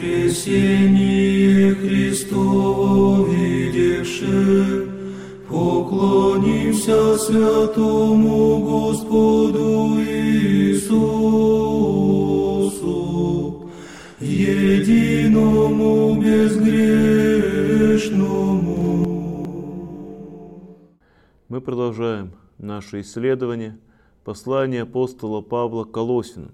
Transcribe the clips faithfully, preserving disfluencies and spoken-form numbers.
воскресение Христово видевши, поклонимся святому Господу Иисусу, единому безгрешному. Мы продолжаем наше исследование послания апостола Павла к Колоссянам.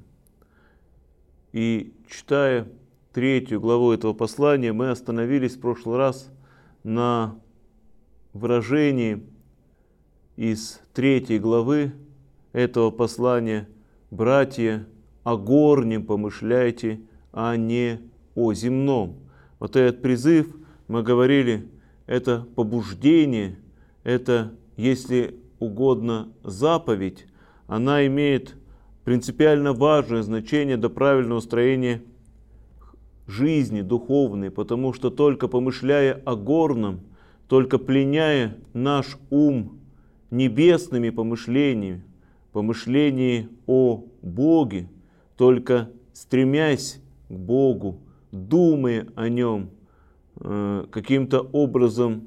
И читая третью главу этого послания, мы остановились в прошлый раз на выражении из третьей главы этого послания: «Братья, о горнем помышляйте, а не о земном». Вот этот призыв, мы говорили, это побуждение, это, если угодно, заповедь, она имеет принципиально важное значение для правильного устроения жизни духовной, потому что только помышляя о горном, только пленяя наш ум небесными помышлениями, помышлениями о Боге, только стремясь к Богу, думая о Нем, каким-то образом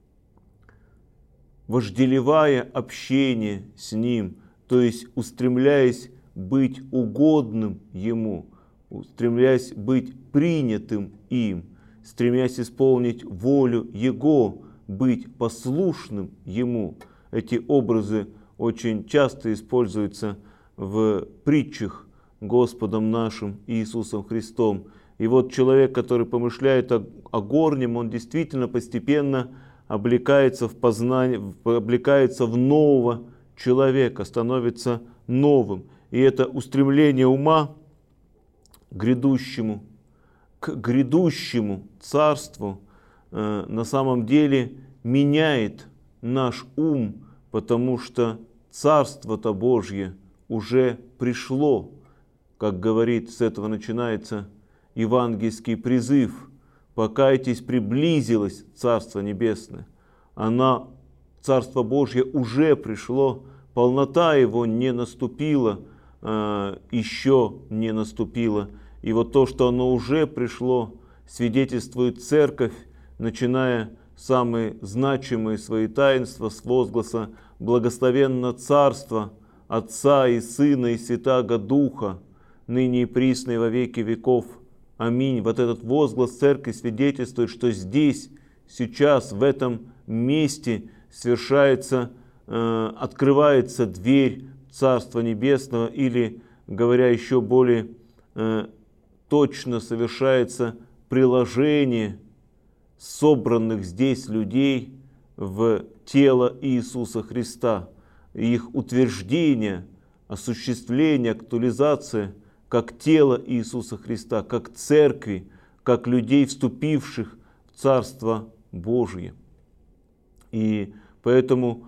вожделевая общение с Ним, то есть устремляясь быть угодным Ему, стремясь быть принятым им, стремясь исполнить волю Его, быть послушным Ему. Эти образы очень часто используются в притчах Господом нашим Иисусом Христом. И вот человек, который помышляет о, о горнем, он действительно постепенно облекается в познание, облекается в нового человека, становится новым. И это устремление ума к грядущему, к грядущему царству э, на самом деле меняет наш ум, потому что царство-то Божье уже пришло. Как говорит, с этого начинается евангельский призыв: «Покайтесь, приблизилось Царство Небесное». Она, Царство Божье уже пришло, полнота его не наступила, э, еще не наступила. И вот то, что оно уже пришло, свидетельствует Церковь, начиная самые значимые свои таинства с возгласа «Благословенно Царство Отца и Сына и Святаго Духа, ныне и присно и во веки веков. Аминь». Вот этот возглас Церкви свидетельствует, что здесь, сейчас, в этом месте совершается, э, открывается дверь Царства Небесного, или, говоря еще более э, точно, совершается приложение собранных здесь людей в тело Иисуса Христа, их утверждение, осуществление, актуализация как тело Иисуса Христа, как церкви, как людей, вступивших в Царство Божие. И поэтому,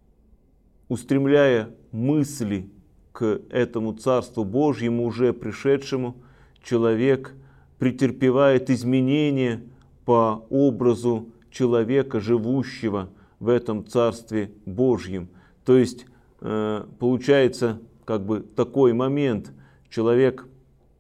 устремляя мысли к этому Царству Божьему, уже пришедшему, человек претерпевает изменения по образу человека, живущего в этом Царстве Божьем. То есть э, получается как бы такой момент: человек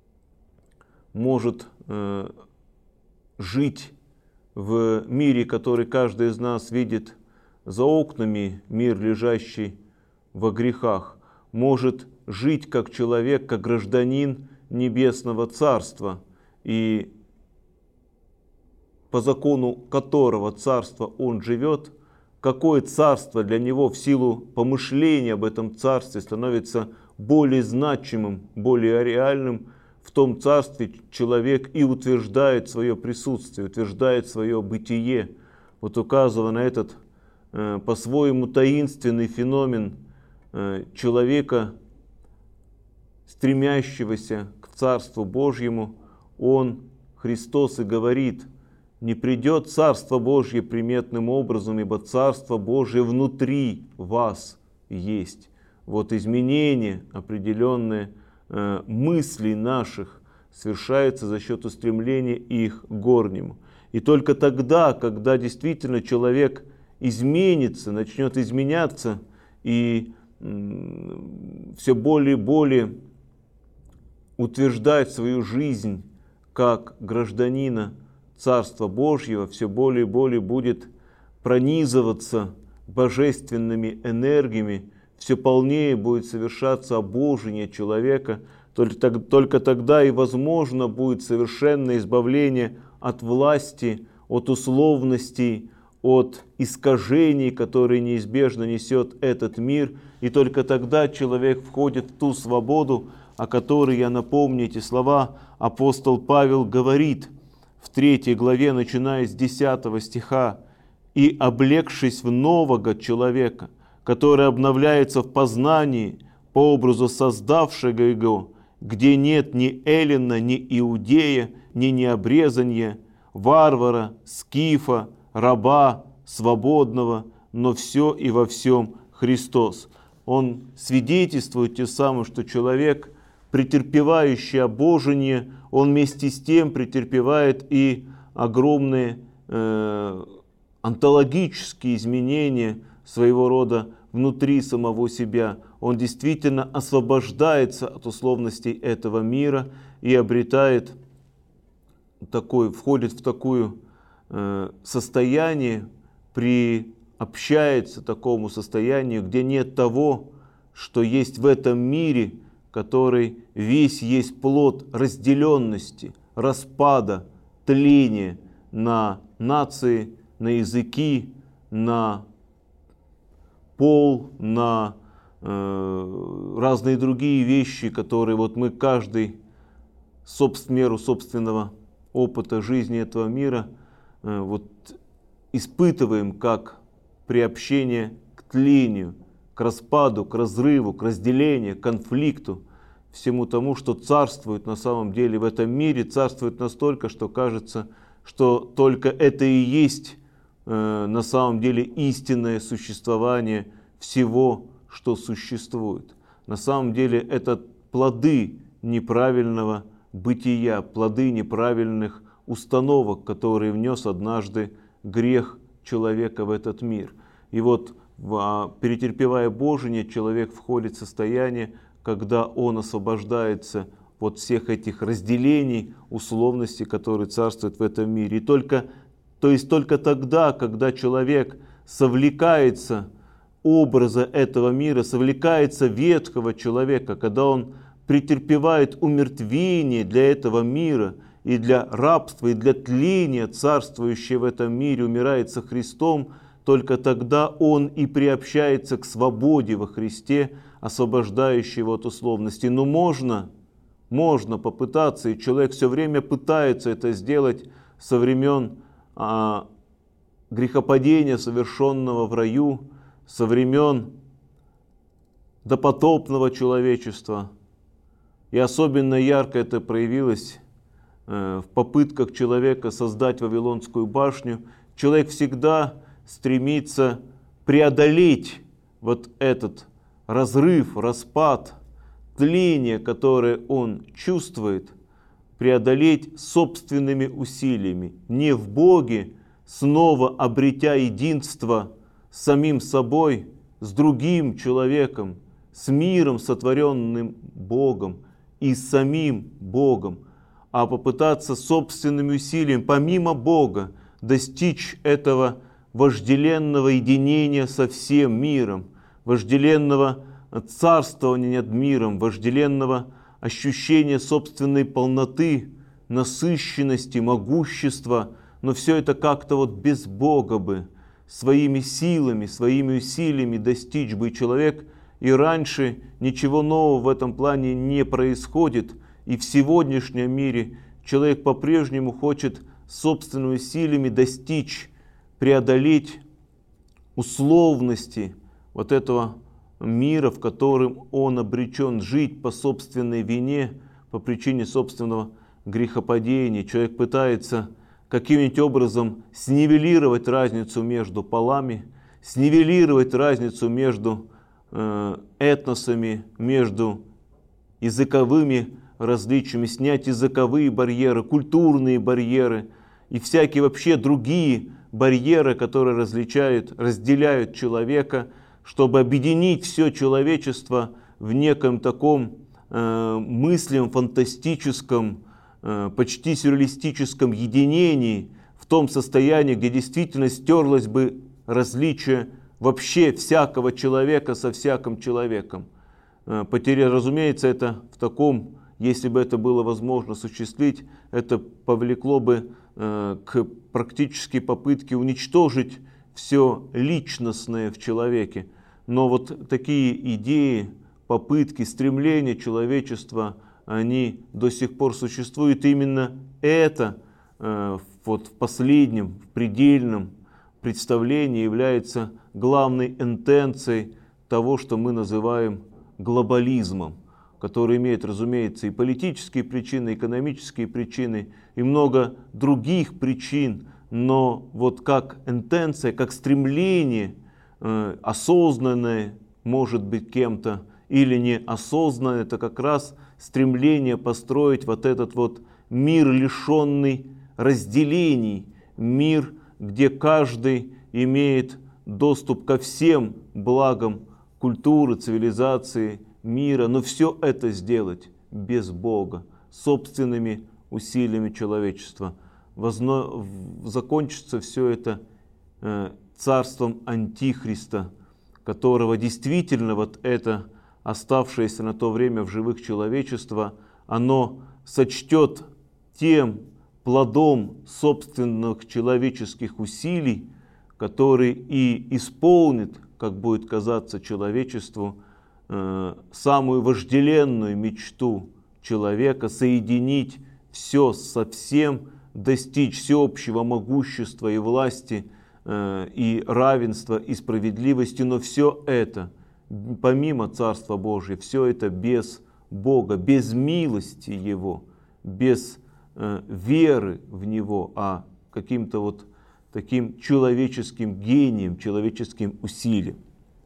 может э, жить в мире, который каждый из нас видит за окнами, мир, лежащий во грехах, может жить как человек, как гражданин Небесного Царства, и по закону которого царства он живет, какое царство для него в силу помышления об этом царстве становится более значимым, более реальным. В том царстве человек и утверждает свое присутствие, утверждает свое бытие. Вот указывая на этот э, по-своему таинственный феномен э, человека, стремящегося к Царству Божьему, он, Христос, и говорит: «Не придет Царство Божье приметным образом, ибо Царство Божье внутри вас есть». Вот изменение определенное э, мыслей наших совершается за счет устремления их к горнему. И только тогда, когда действительно человек изменится, начнет изменяться и м, все более и более утверждать свою жизнь как гражданина Царства Божьего, все более и более будет пронизываться божественными энергиями, все полнее будет совершаться обожение человека. Только, только тогда и возможно будет совершенное избавление от власти, от условностей, от искажений, которые неизбежно несет этот мир. И только тогда человек входит в ту свободу, о которой, я напомню, эти слова апостол Павел говорит в третьей главе, начиная с десятого стиха: «И облегшись в нового человека, который обновляется в познании по образу создавшего его, где нет ни эллина, ни иудея, ни необрезания, варвара, скифа, раба, свободного, но все и во всем Христос». Он свидетельствует тем самым, что человек, претерпевающий обожение, он вместе с тем претерпевает и огромные э, онтологические изменения своего рода внутри самого себя. Он действительно освобождается от условностей этого мира и обретает такой, входит в такое э, состояние, приобщается к такому состоянию, где нет того, что есть в этом мире, который весь есть плод разделенности, распада, тления на нации, на языки, на пол, на э, разные другие вещи, которые вот мы каждый в меру собственного опыта жизни этого мира э, вот, испытываем как приобщение к тлению, к распаду, к разрыву, к разделению, к конфликту, всему тому, что царствует на самом деле в этом мире, царствует настолько, что кажется, что только это и есть э, на самом деле истинное существование всего, что существует. На самом деле это плоды неправильного бытия, плоды неправильных установок, которые внес однажды грех человека в этот мир. И вот, перетерпевая божение, человек входит в состояние, когда он освобождается от всех этих разделений, условностей, которые царствуют в этом мире. И только, то есть только тогда, когда человек совлекается образа этого мира, совлекается ветхого человека, когда он претерпевает умертвение для этого мира и для рабства, и для тления, царствующего в этом мире, умирает со Христом, только тогда он и приобщается к свободе во Христе, освобождающей его от условностей. Но можно, можно попытаться, и человек все время пытается это сделать со времен а, грехопадения, совершенного в раю, со времен допотопного человечества. И особенно ярко это проявилось э, в попытках человека создать Вавилонскую башню. Человек всегда стремится преодолеть вот этот разрыв, распад, тление, которое он чувствует, преодолеть собственными усилиями, не в Боге, снова обретя единство с самим собой, с другим человеком, с миром, сотворенным Богом, и с самим Богом, а попытаться собственными усилиями, помимо Бога, достичь этого вожделенного единения со всем миром, вожделенного царствования над миром, вожделенного ощущения собственной полноты, насыщенности, могущества, но все это как-то вот без Бога бы, своими силами, своими усилиями достичь бы человек. И раньше ничего нового в этом плане не происходит. И в сегодняшнем мире человек по-прежнему хочет собственными усилиями достичь, преодолеть условности вот этого мира, в котором он обречен жить по собственной вине, по причине собственного грехопадения. Человек пытается каким-нибудь образом снивелировать разницу между полами, снивелировать разницу между этносами, между языковыми различиями, снять языковые барьеры, культурные барьеры и всякие вообще другие барьеры, которые различают, разделяют человека, чтобы объединить все человечество в неком таком э, мыслям фантастическом, э, почти сюрреалистическом единении, в том состоянии, где действительно стерлось бы различие вообще всякого человека со всяким человеком. Э, потеря, разумеется, это в таком, если бы это было возможно осуществить, это повлекло бы э, к практически попытке уничтожить все личностное в человеке. Но вот такие идеи, попытки, стремления человечества, они до сих пор существуют. И именно это э, вот в последнем, в предельном представлении является главной интенцией того, что мы называем глобализмом, который имеет, разумеется, и политические причины, и экономические причины, и много других причин. Но вот как интенция, как стремление, э, осознанное, может быть, кем-то, или неосознанное, это как раз стремление построить вот этот вот мир, лишенный разделений, мир, где каждый имеет доступ ко всем благам культуры, цивилизации, мира, но все это сделать без Бога, собственными усилиями человечества. Возно... Закончится все это э, царством Антихриста, которого действительно вот это оставшееся на то время в живых человечество, оно сочтет тем плодом собственных человеческих усилий, который и исполнит, как будет казаться человечеству, э, самую вожделенную мечту человека — соединить все со всем, достичь всеобщего могущества и власти, э, и равенства, и справедливости. Но все это, помимо Царства Божия, все это без Бога, без милости Его, без э, веры в Него, а каким-то вот таким человеческим гением, человеческим усилием.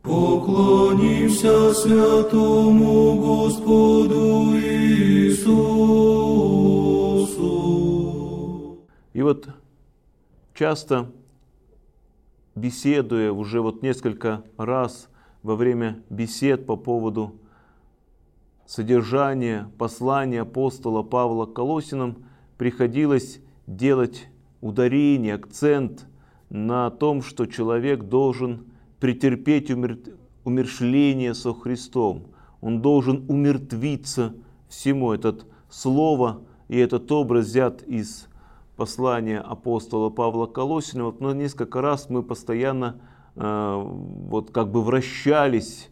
Поклонимся святому Господу Иисусу. И вот часто, беседуя уже вот несколько раз во время бесед по поводу содержания послания апостола Павла к Колоссянам, приходилось делать ударение, акцент на том, что человек должен претерпеть умер... умерщвление со Христом. Он должен умертвиться всему. Это слово и этот образ взят из послания апостола Павла к Колоссянам. Вот, но несколько раз мы постоянно э, вот как бы вращались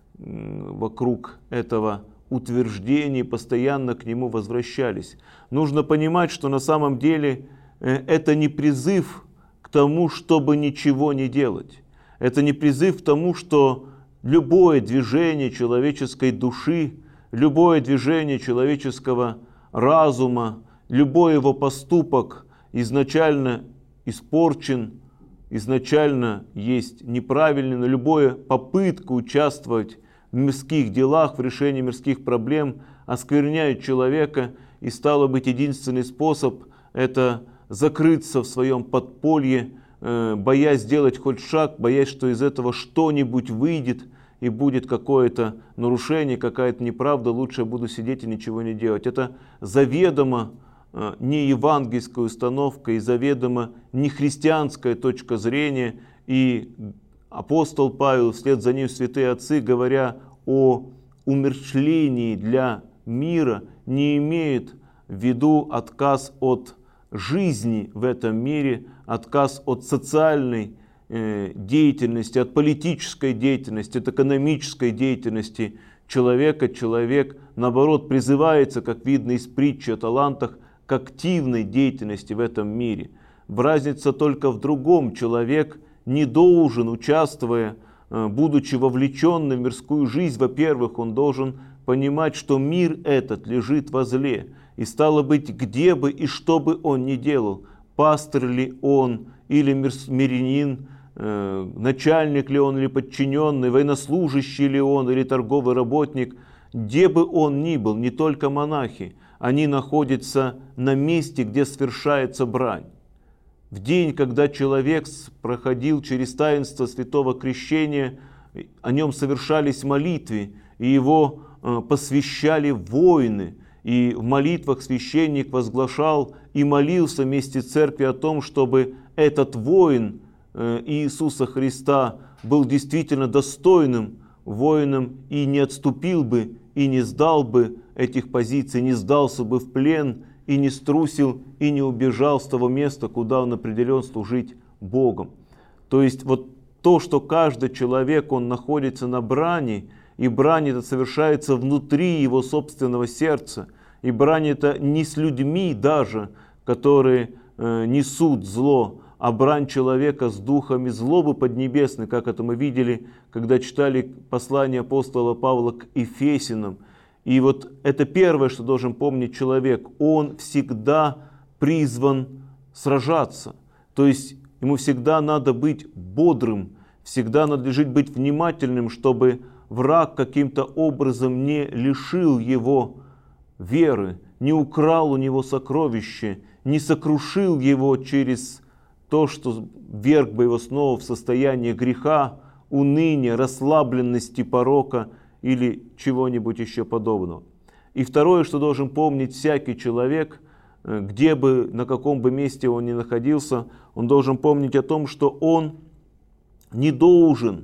э, вокруг этого утверждения, постоянно к нему возвращались. Нужно понимать, что на самом деле э, это не призыв к тому, чтобы ничего не делать. Это не призыв к тому, что любое движение человеческой души, любое движение человеческого разума, любой его поступок изначально испорчен, изначально есть неправильный, но любая попытка участвовать в мирских делах, в решении мирских проблем оскверняет человека, и стало быть, единственный способ — это закрыться в своем подполье, боясь сделать хоть шаг, боясь, что из этого что-нибудь выйдет и будет какое-то нарушение, какая-то неправда, лучше я буду сидеть и ничего не делать. Это заведомо не евангельская установка и заведомо не христианская точка зрения. И апостол Павел, вслед за ним святые отцы, говоря о умерщвлении для мира, не имеет в виду отказ от жизни в этом мире, отказ от социальной э, деятельности, от политической деятельности, от экономической деятельности человека. Человек, наоборот, призывается, как видно из притчи о талантах, к активной деятельности в этом мире. Разница только в другом. Человек не должен, участвуя, э, будучи вовлеченным в мирскую жизнь, во-первых, он должен понимать, что мир этот лежит возле. И стало быть, где бы и что бы он ни делал, пастор ли он, или мирянин, э, начальник ли он, или подчиненный, военнослужащий ли он, или торговый работник, где бы он ни был, не только монахи, они находятся на месте, где свершается брань. В день, когда человек проходил через таинство святого крещения, о нем совершались молитвы, и его э, посвящали воины. И в молитвах священник возглашал и молился вместе с церковью о том, чтобы этот воин Иисуса Христа был действительно достойным воином и не отступил бы, и не сдал бы этих позиций, не сдался бы в плен, и не струсил, и не убежал с того места, куда он определен служить Богом. То есть вот то, что каждый человек, он находится на брани, и брань это совершается внутри его собственного сердца, и брань это не с людьми даже, которые э, несут зло, а брань человека с духами злобы поднебесной, как это мы видели, когда читали послание апостола Павла к Ефесянам. И вот это первое, что должен помнить человек. Он всегда призван сражаться. То есть ему всегда надо быть бодрым, всегда надлежит быть внимательным, чтобы враг каким-то образом не лишил его веры, не украл у него сокровище, не сокрушил его через то, что вверг бы его снова в состояние греха, уныния, расслабленности, порока или чего-нибудь еще подобного. И второе, что должен помнить всякий человек, где бы, на каком бы месте он ни находился, он должен помнить о том, что он не должен,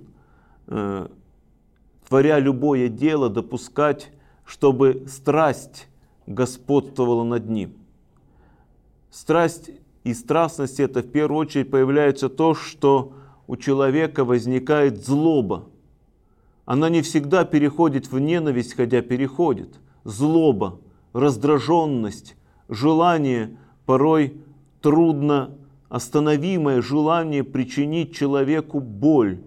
творя любое дело, допускать, чтобы страсть господствовала над ним. Страсть и страстность — это в первую очередь появляется то, что у человека возникает злоба. Она не всегда переходит в ненависть, хотя переходит. Злоба, раздраженность, желание, порой трудно остановимое желание причинить человеку боль,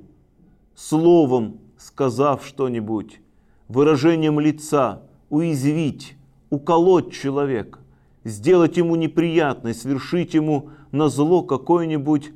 словом сказав что-нибудь, выражением лица, уязвить, уколоть человека, сделать ему неприятность, совершить ему назло какую-нибудь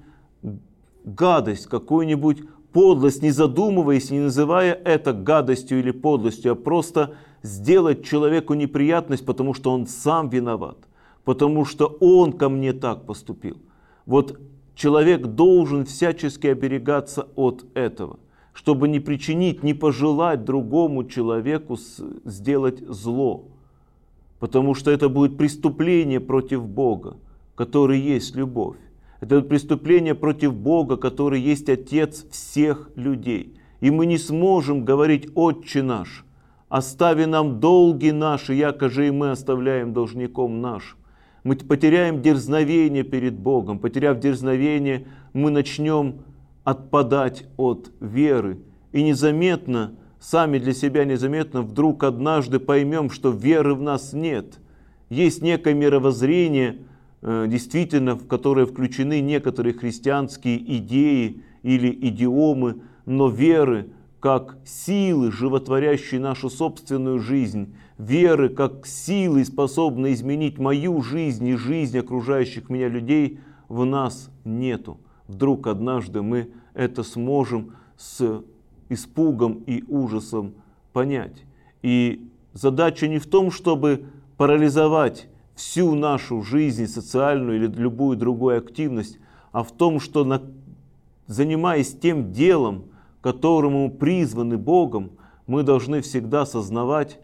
гадость, какую-нибудь подлость, не задумываясь, не называя это гадостью или подлостью, а просто сделать человеку неприятность, потому что он сам виноват, потому что он ко мне так поступил. Вот человек должен всячески оберегаться от этого, чтобы не причинить, не пожелать другому человеку сделать зло. Потому что это будет преступление против Бога, который есть любовь. Это преступление против Бога, который есть Отец всех людей. И мы не сможем говорить: «Отче наш, остави нам долги наши, якоже и мы оставляем должником нашим». Мы потеряем дерзновение перед Богом. Потеряв дерзновение, мы начнем отпадать от веры. И незаметно, сами для себя незаметно, вдруг однажды поймем, что веры в нас нет. Есть некое мировоззрение, действительно, в которое включены некоторые христианские идеи или идиомы, но веры как силы, животворящие нашу собственную жизнь, веры как силы, способные изменить мою жизнь и жизнь окружающих меня людей, в нас нету. Вдруг однажды мы это сможем с испугом и ужасом понять. И задача не в том, чтобы парализовать всю нашу жизнь, социальную или любую другую активность, а в том, что, занимаясь тем делом, которому призваны Богом, мы должны всегда сознавать,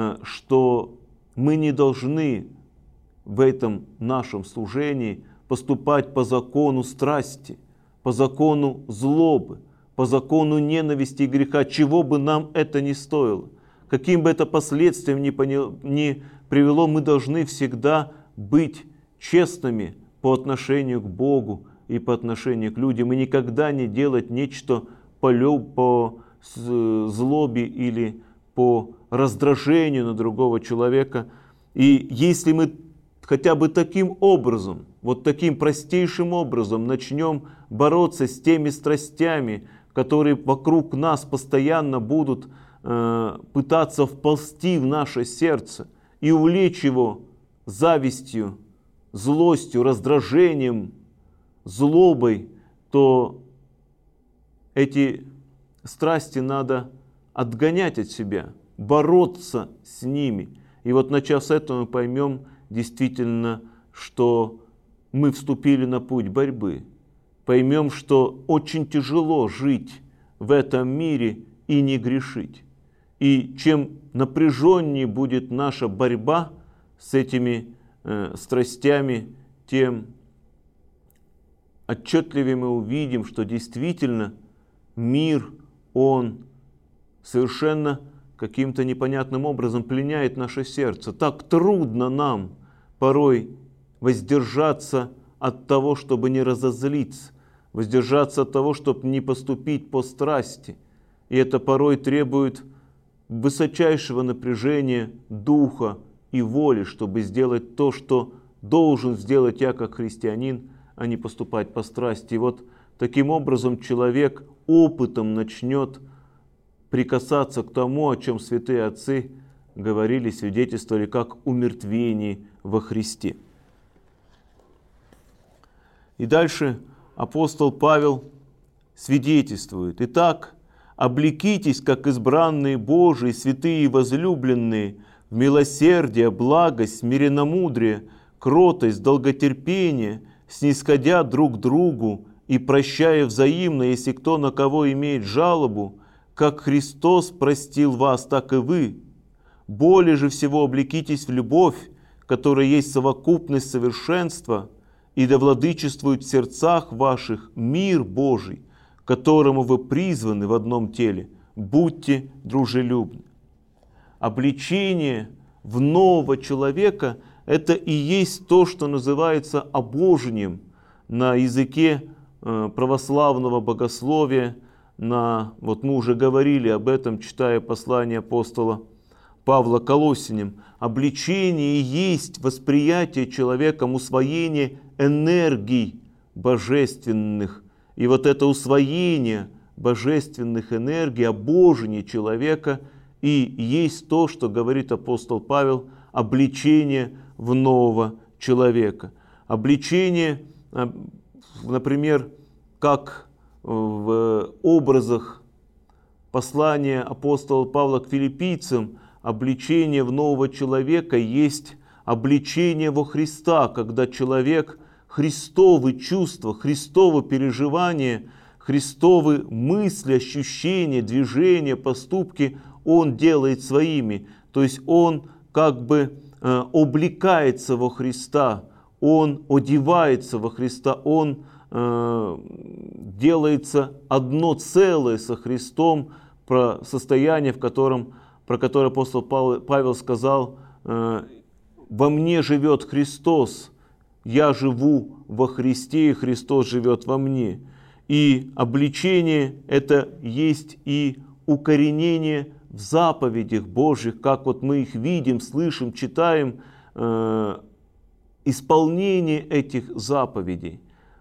что мы не должны в этом нашем служении поступать по закону страсти, по закону злобы, по закону ненависти и греха, чего бы нам это ни стоило. Каким бы это последствиям ни, ни привело, мы должны всегда быть честными по отношению к Богу и по отношению к людям, и никогда не делать нечто по, по злобе или по раздражению на другого человека. И если мы хотя бы таким образом, вот таким простейшим образом начнем бороться с теми страстями, которые вокруг нас постоянно будут э, пытаться вползти в наше сердце и увлечь его завистью, злостью, раздражением, злобой, то эти страсти надо отгонять от себя, бороться с ними. И вот начав с этого, мы поймем действительно, что мы вступили на путь борьбы. Поймем, что очень тяжело жить в этом мире и не грешить. И чем напряженнее будет наша борьба с этими э, страстями, тем отчетливее мы увидим, что действительно мир, он совершенно каким-то непонятным образом пленяет наше сердце. Так трудно нам порой воздержаться от того, чтобы не разозлиться, воздержаться от того, чтобы не поступить по страсти. И это порой требует высочайшего напряжения духа и воли, чтобы сделать то, что должен сделать я как христианин, а не поступать по страсти. И вот таким образом человек опытом начнет прикасаться к тому, о чем святые отцы говорили, свидетельствовали, как умертвение во Христе. И дальше апостол Павел свидетельствует: «Итак, облекитесь, как избранные Божии, святые и возлюбленные, в милосердие, благость, смиренномудрие, кротость, долготерпение, снисходя друг к другу и прощая взаимно, если кто на кого имеет жалобу, как Христос простил вас, так и вы. Более же всего облекитесь в любовь, которая есть совокупность совершенства, и да владычествует в сердцах ваших мир Божий, к которому вы призваны в одном теле. Будьте дружелюбны». Обличение в нового человека – это и есть то, что называется обожением на языке православного богословия. На, вот мы уже говорили об этом, читая послание апостола Павла Колоссянам. Обличение и есть восприятие человеком усвоения энергий божественных. И вот это усвоение божественных энергий, обожение человека и есть то, что говорит апостол Павел, обличение в нового человека. Обличение, например, как в образах послания апостола Павла к филиппийцам, обличение в нового человека есть обличение во Христа, когда человек Христовы чувства, Христовы переживания, Христовы мысли, ощущения, движения, поступки он делает своими. То есть он как бы э, облекается во Христа, он одевается во Христа, он э, делается одно целое со Христом, про состояние, в котором, про которое апостол Павел, Павел сказал: э, «Во мне живет Христос, я живу во Христе, и Христос живет во мне». И обличение – это есть и укоренение в заповедях Божьих, как вот мы их видим, слышим, читаем, э, исполнение этих заповедей,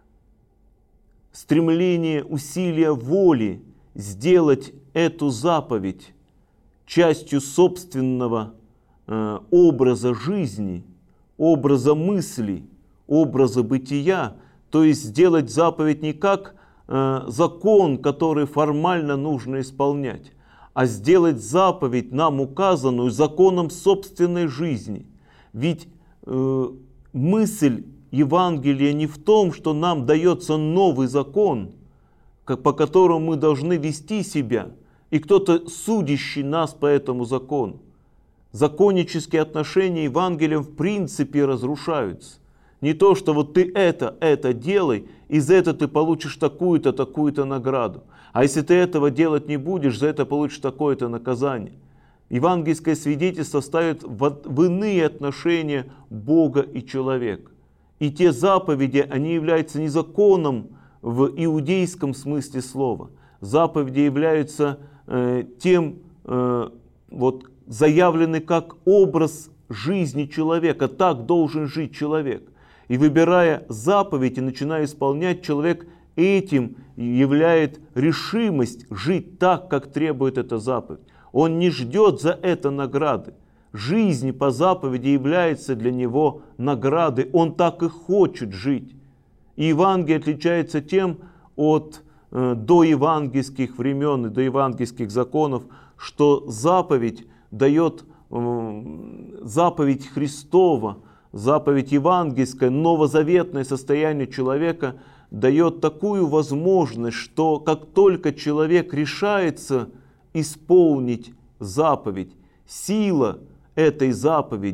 стремление, усилия воли сделать эту заповедь частью собственного э, образа жизни, образа мыслей, образа бытия, то есть сделать заповедь не как э, закон, который формально нужно исполнять, а сделать заповедь, нам указанную, законом собственной жизни. Ведь э, мысль Евангелия не в том, что нам дается новый закон, как, по которому мы должны вести себя, и кто-то судящий нас по этому закону. Законнические отношения Евангелием в принципе разрушаются. Не то, что вот ты это, это делай, и за это ты получишь такую-то, такую-то награду. А если ты этого делать не будешь, за это получишь такое-то наказание. Евангельское свидетельство ставит в, в иные отношения Бога и человека. И те заповеди, они являются не законом в иудейском смысле слова. Заповеди являются э, тем, э, вот, заявлены как образ жизни человека. Так должен жить человек. И выбирая заповедь и начиная исполнять, человек этим являет решимость жить так, как требует эта заповедь. Он не ждет за это награды. Жизнь по заповеди является для него наградой. Он так и хочет жить. И Евангелие отличается тем от э, доевангельских времен и доевангельских законов, что заповедь дает, э, заповедь Христова, заповедь евангельская, новозаветное состояние человека дает такую возможность, что как только человек решается исполнить заповедь, сила этой заповеди,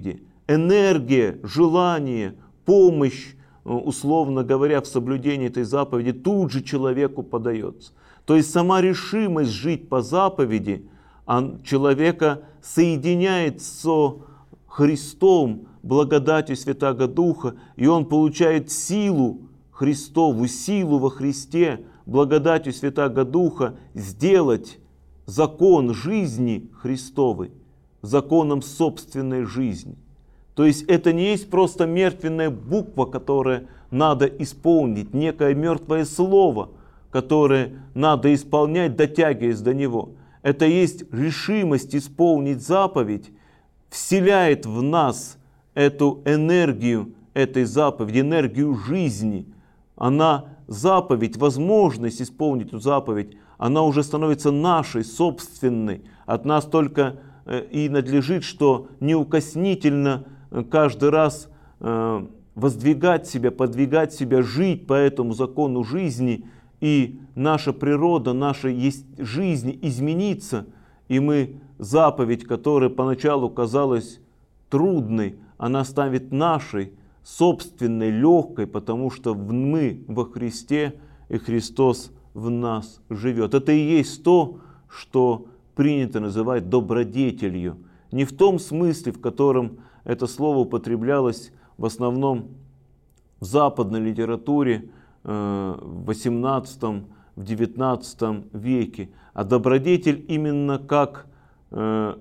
энергия, желание, помощь, условно говоря, в соблюдении этой заповеди тут же человеку подается. То есть сама решимость жить по заповеди человека соединяет со Христом, благодатью Святаго Духа, и он получает силу Христову, силу во Христе, благодатью Святаго Духа сделать закон жизни Христовой законом собственной жизни. То есть это не есть просто мертвенная буква, которую надо исполнить, некое мертвое слово, которое надо исполнять, дотягиваясь до него. Это есть решимость исполнить заповедь, вселяет в нас эту энергию этой заповеди, энергию жизни. Она, заповедь, возможность исполнить эту заповедь, она уже становится нашей, собственной. От нас только и надлежит, что неукоснительно каждый раз воздвигать себя, подвигать себя, жить по этому закону жизни, и наша природа, наша есть жизнь изменится, и мы заповедь, которая поначалу казалась трудной, она станет нашей, собственной, легкой, потому что мы во Христе, и Христос в нас живет. Это и есть то, что принято называть добродетелью. Не в том смысле, в котором это слово употреблялось в основном в западной литературе в восемнадцатом, в девятнадцатом веке, а добродетель именно как э,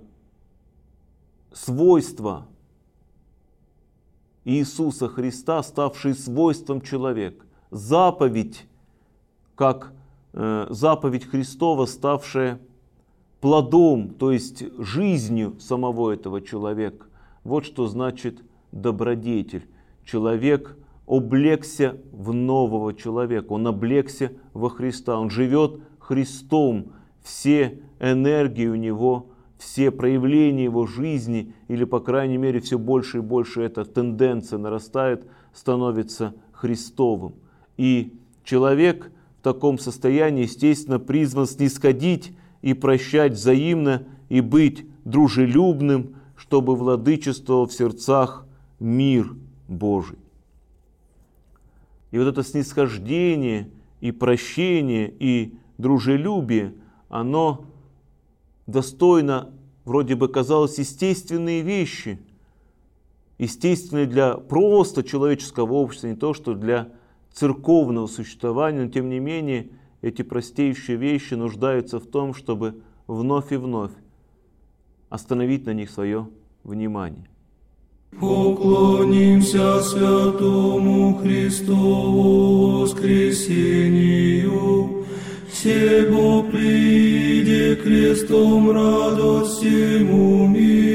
свойство Иисуса Христа, ставший свойством человека. Заповедь, как э, заповедь Христова, ставшая плодом, то есть жизнью самого этого человека. Вот что значит добродетель. Человек облегся в нового человека, он облегся во Христа, он живет Христом. Все энергии у него, все проявления его жизни, или по крайней мере все больше и больше эта тенденция нарастает, становится Христовым. И человек в таком состоянии, естественно, призван снисходить и прощать взаимно, и быть дружелюбным, чтобы владычествовал в сердцах мир Божий. И вот это снисхождение, и прощение, и дружелюбие, оно достойно, вроде бы казалось, естественные вещи, естественные для просто человеческого общества, не то что для церковного существования, но тем не менее эти простейшие вещи нуждаются в том, чтобы вновь и вновь остановить на них свое внимание. Поклонимся святому Христову воскресению, всего прииде крестом радость всему миру.